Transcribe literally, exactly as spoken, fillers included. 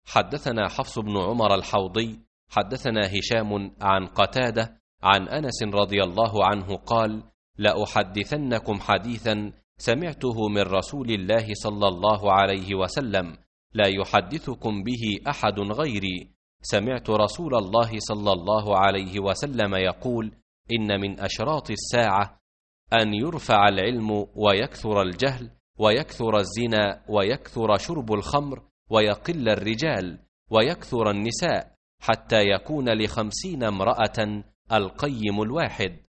حدثنا حفص بن عمر الحوضي حدثنا هشام عن قتادة عن أنس رضي الله عنه قال: لأحدثنكم حديثا سمعته من رسول الله صلى الله عليه وسلم لا يحدثكم به أحد غيري. سمعت رسول الله صلى الله عليه وسلم يقول: إن من أشراط الساعة أن يرفع العلم ويكثر الجهل ويكثر الزنا ويكثر شرب الخمر ويقل الرجال ويكثر النساء، حتى يكون لخمسين امرأة القيم الواحد.